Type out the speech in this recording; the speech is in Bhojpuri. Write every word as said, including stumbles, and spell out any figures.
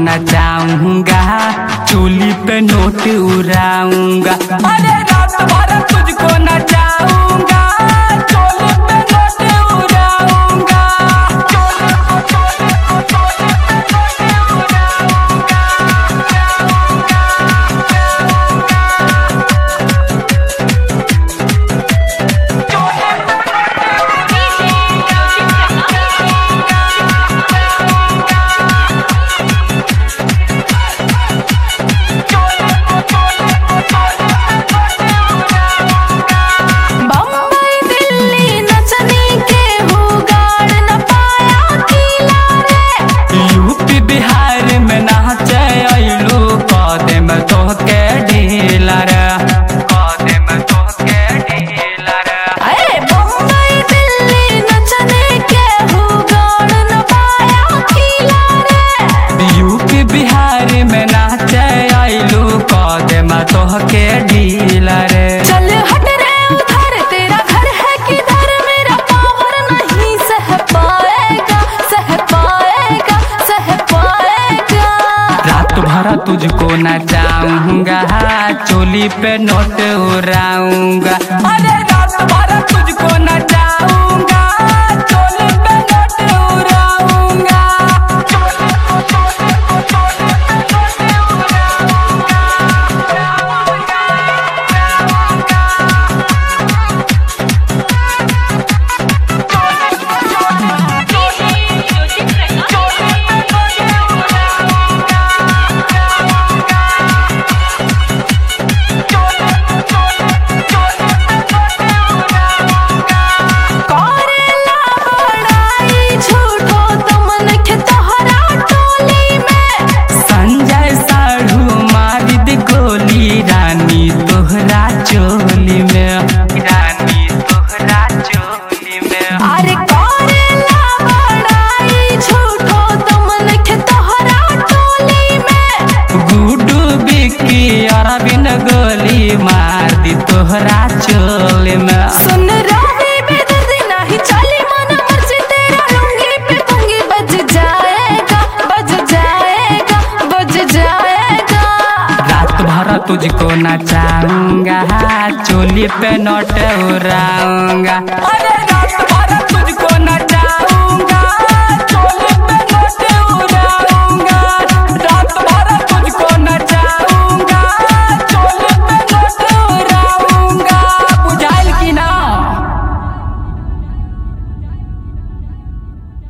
नचाऊंगा, चोली पे नोट उड़ाऊंगा। अरे रात भर तुझको नचाऊंगा, चोली पे नोट उड़ाऊंगा। तोहके डीलर चल हट रे उधर, तेरा घर है किधर? मेरा पावर नहीं सह पाएगा, सह पाएगा, सह पाएगा। रात भर तुझको नचाऊंगा, चोली पे नोट उड़ाऊंगा। अरे रात भर तुझको नचाऊंगा, चोली पे नोट उड़ाऊंगा। चोली में रानी तोहरा चोली में अरे करेला बड़ाई झूठो तुमन के तोहरा टोली में। गुड्डू बिक्की अरविंद गोली मार दी तोहरा चोली में। सुन रही बेदर्दी नहीं चली मन मर्जी, तेरा लुंगी पे कंगी बज जाएगा, बज जाएगा, बज जाएगा। रात भर तुझको नचाऊंगा, चोली पे नोट उड़ाऊंगा।